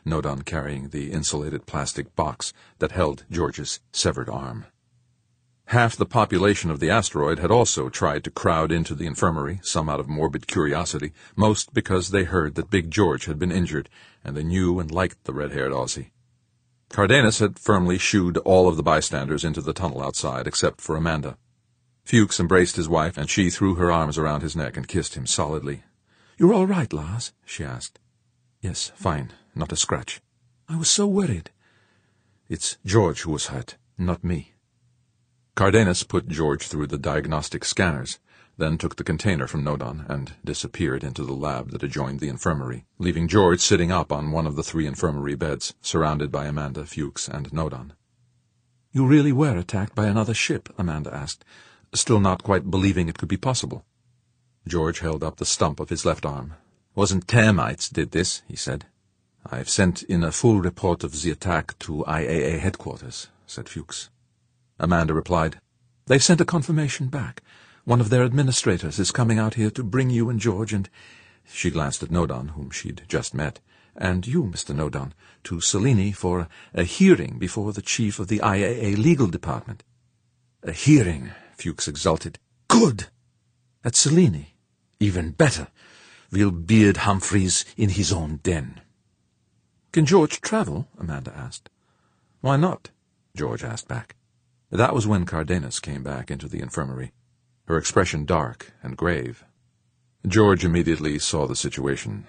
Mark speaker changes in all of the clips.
Speaker 1: Nodon carrying the insulated plastic box that held George's severed arm. Half the population of the asteroid had also tried to crowd into the infirmary, some out of morbid curiosity, most because they heard that Big George had been injured, and they knew and liked the red-haired Aussie. Cardenas had firmly shooed all of the bystanders into the tunnel outside, except for Amanda. Fuchs embraced his wife, and she threw her arms around his neck and kissed him solidly. "You're all right, Lars?" she asked. "Yes, fine. Not a scratch." "I was so worried." "It's George who was hurt, not me." Cardenas put George through the diagnostic scanners, then took the container from Nodon and disappeared into the lab that adjoined the infirmary, leaving George sitting up on one of the 3 infirmary beds, surrounded by Amanda, Fuchs, and Nodon. "You really were attacked by another ship?" Amanda asked, still not quite believing it could be possible. George held up the stump of his left arm. "Wasn't termites did this," he said. "I've sent in a full report of the attack to IAA headquarters," said Fuchs. Amanda replied, "They've sent a confirmation back. One of their administrators is coming out here to bring you and George and—" She glanced at Nodon, whom she'd just met, "and you, Mr. Nodon, to Selene for a hearing before the chief of the IAA legal department." "A hearing," Fuchs exulted. "Good! At Selene. Even better. We'll beard Humphreys in his own den." "Can George travel?" Amanda asked. "Why not?" George asked back. That was when Cardenas came back into the infirmary, her expression dark and grave. George immediately saw the situation.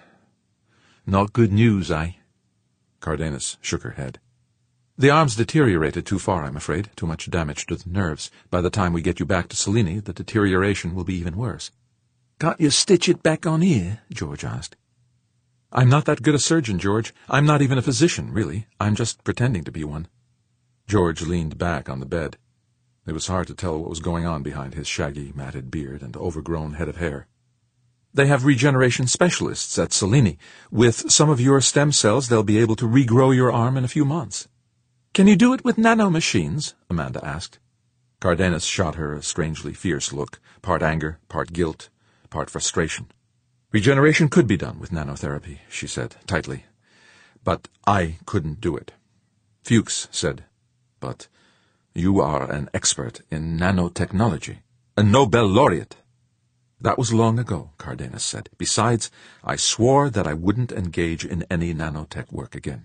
Speaker 1: "Not good news, eh?" Cardenas shook her head. "The arm's deteriorated too far, I'm afraid. Too much damage to the nerves. By the time we get you back to Selene, the deterioration will be even worse." "Can't you stitch it back on here?" George asked. "I'm not that good a surgeon, George. I'm not even a physician, really. I'm just pretending to be one." George leaned back on the bed. It was hard to tell what was going on behind his shaggy, matted beard and overgrown head of hair. "They have regeneration specialists at Selene. With some of your stem cells, they'll be able to regrow your arm in a few months." "Can you do it with nanomachines?" Amanda asked. Cardenas shot her a strangely fierce look, part anger, part guilt, part frustration. "Regeneration could be done with nanotherapy," she said, tightly. "But I couldn't do it." Fuchs said, "But you are an expert in nanotechnology, a Nobel laureate." "That was long ago," Cardenas said. "Besides, I swore that I wouldn't engage in any nanotech work again."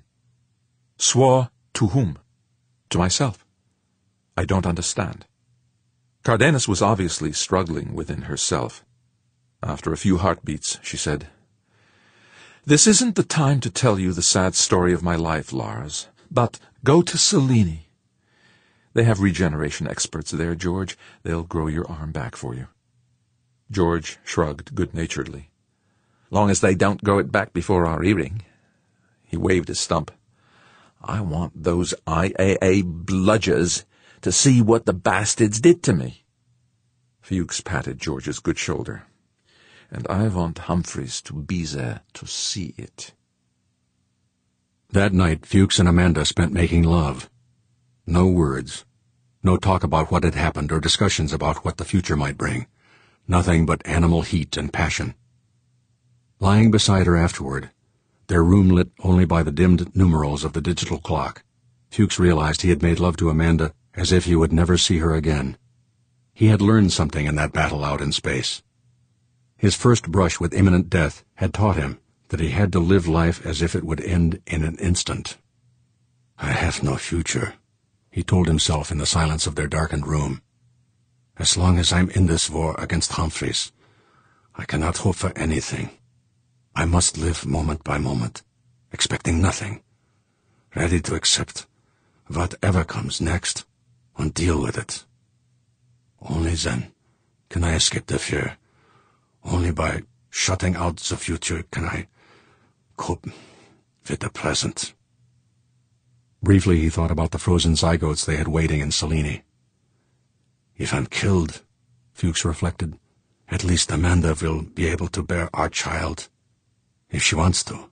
Speaker 1: "Swore to whom?" "To myself." "I don't understand." Cardenas was obviously struggling within herself. After a few heartbeats, she said, "This isn't the time to tell you the sad story of my life, Lars, but go to Selene. They have regeneration experts there, George. They'll grow your arm back for you." George shrugged good-naturedly. "Long as they don't grow it back before our hearing." He waved his stump. "I want those IAA bludgers to see what the bastards did to me." Fuchs patted George's good shoulder. "And I want Humphreys to be there to see it."
Speaker 2: That night, Fuchs and Amanda spent making love. No words. No talk about what had happened or discussions about what the future might bring. Nothing but animal heat and passion. Lying beside her afterward, their room lit only by the dimmed numerals of the digital clock, Fuchs realized he had made love to Amanda as if he would never see her again. He had learned something in that battle out in space. His first brush with imminent death had taught him that he had to live life as if it would end in an instant. "I have no future," he told himself in the silence of their darkened room. "As long as I'm in this war against Humphreys, I cannot hope for anything. I must live moment by moment, expecting nothing, ready to accept whatever comes next and deal with it. Only then can I escape the fear. Only by shutting out the future can I cope with the present." Briefly he thought about the frozen zygotes they had waiting in Selene. "If I'm killed," Fuchs reflected, "at least Amanda will be able to bear our child, if she wants to."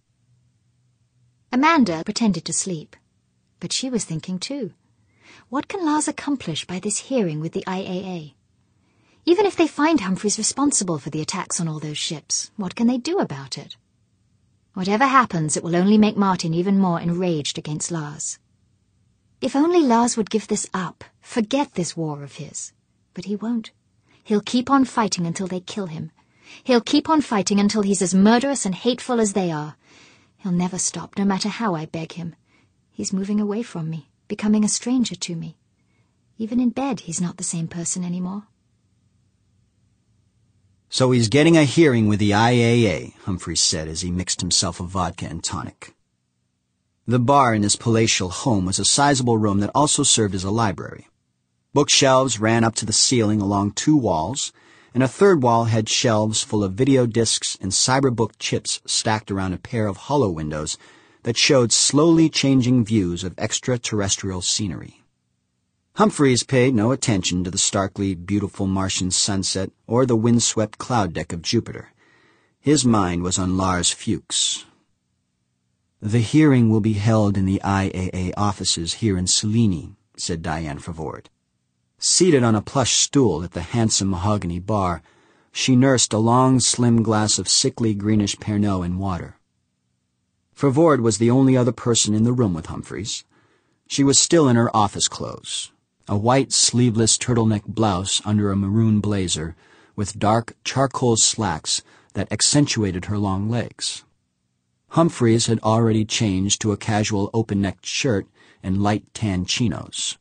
Speaker 3: Amanda pretended to sleep, but she was thinking too. What can Lars accomplish by this hearing with the IAA? Even if they find Humphreys responsible for the attacks on all those ships, what can they do about it? Whatever happens, it will only make Martin even more enraged against Lars. If only Lars would give this up, forget this war of his. But he won't. He'll keep on fighting until they kill him. He'll keep on fighting until he's as murderous and hateful as they are. He'll never stop, no matter how I beg him. He's moving away from me, becoming a stranger to me. Even in bed, he's not the same person anymore.
Speaker 4: So he's getting a hearing with the IAA, Humphreys said as he mixed himself a vodka and tonic. The bar in his palatial home was a sizable room that also served as a library. Bookshelves ran up to the ceiling along 2 walls, and a third wall had shelves full of video discs and cyberbook chips stacked around a pair of hollow windows that showed slowly changing views of extraterrestrial scenery. Humphreys paid no attention to the starkly beautiful Martian sunset or the windswept cloud deck of Jupiter. His mind was on Lars Fuchs. "The hearing will be held in the IAA offices here in Selene," said Diane Favord. Seated on a plush stool at the handsome mahogany bar, she nursed a long, slim glass of sickly greenish Pernod in water. Favord was the only other person in the room with Humphreys. She was still in her office clothes, a white sleeveless turtleneck blouse under a maroon blazer with dark charcoal slacks that accentuated her long legs. Humphreys had already changed to a casual open-necked shirt and light tan chinos.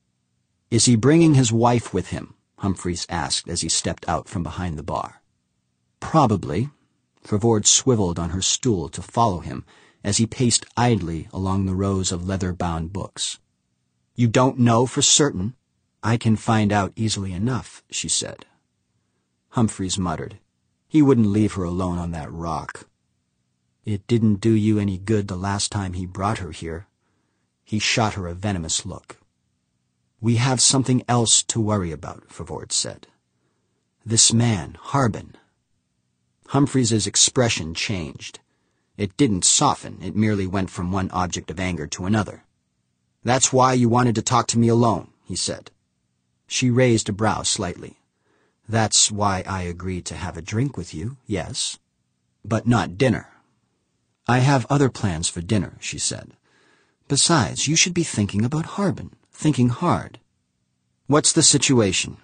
Speaker 4: "Is he bringing his wife with him?" Humphreys asked as he stepped out from behind the bar. "Probably." Favord swiveled on her stool to follow him as he paced idly along the rows of leather-bound books. "You don't know for certain?" "I can find out easily enough," she said. Humphreys muttered. He wouldn't leave her alone on that rock. "It didn't do you any good the last time he brought her here." He shot her a venomous look. "We have something else to worry about," Favord said. "This man, Harbin." Humphreys's expression changed. It didn't soften, it merely went from one object of anger to another. "That's why you wanted to talk to me alone," he said. She raised a brow slightly. "That's why I agreed to have a drink with you, yes. But not dinner." "I have other plans for dinner," she said. "Besides, you should be thinking about Harbin, thinking hard." "What's the situation?"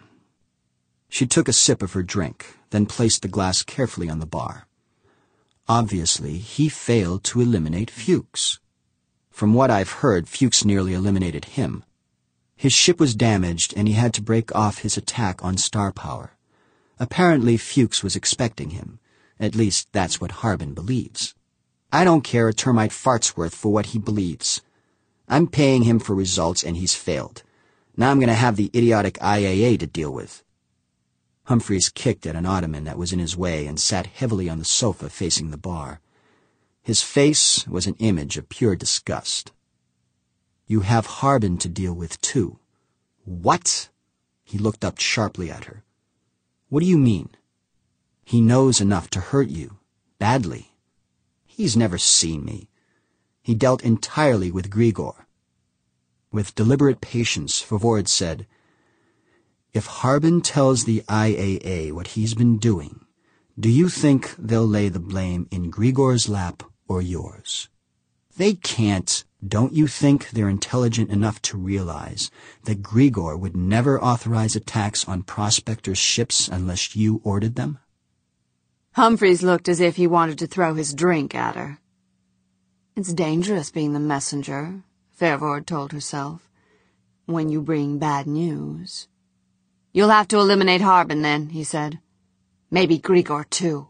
Speaker 4: She took a sip of her drink, then placed the glass carefully on the bar. "Obviously, he failed to eliminate Fuchs. From what I've heard, Fuchs nearly eliminated him. His ship was damaged, and he had to break off his attack on Star Power. Apparently, Fuchs was expecting him. At least, that's what Harbin believes. I don't care a termite fart's worth for what he believes. I'm paying him for results, and he's failed. Now I'm going to have the idiotic IAA to deal with." Humphreys kicked at an ottoman that was in his way and sat heavily on the sofa facing the bar. His face was an image of pure disgust. "You have Harbin to deal with, too." "What?" He looked up sharply at her. "What do you mean?" "He knows enough to hurt you. Badly. He's never seen me. He dealt entirely with Grigor." With deliberate patience, Favord said, "If Harbin tells the IAA what he's been doing, do you think they'll lay the blame in Grigor's lap or yours? They can't. Don't you think they're intelligent enough to realize that Grigor would never authorize attacks on prospectors' ships unless you ordered them?"
Speaker 5: Humphreys looked as if he wanted to throw his drink at her. "It's dangerous being the messenger," Favord told herself, "when you bring bad news." "You'll have to eliminate Harbin, then," he said. "Maybe Grigor, too."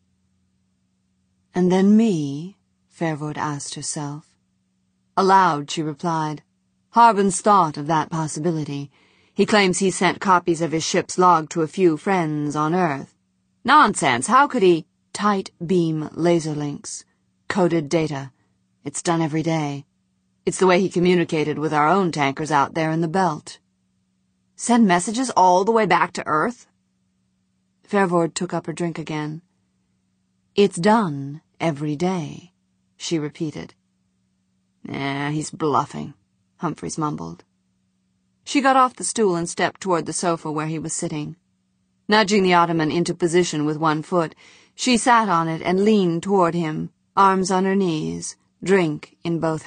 Speaker 5: "And then me?" Favord asked herself. Aloud, she replied, "Harbin's thought of that possibility. He claims he sent copies of his ship's log to a few friends on Earth. Nonsense, how could he? Tight beam laser links. Coded data. It's done every day. It's the way he communicated with our own tankers out there in the belt." "Send messages all the way back to Earth?" Favord took up her drink again. "It's done every day," she repeated. He's bluffing," Humphreys mumbled. She got off the stool and stepped toward the sofa where he was sitting. Nudging the ottoman into position with one foot, she sat on it and leaned toward him, arms on her knees, drink in both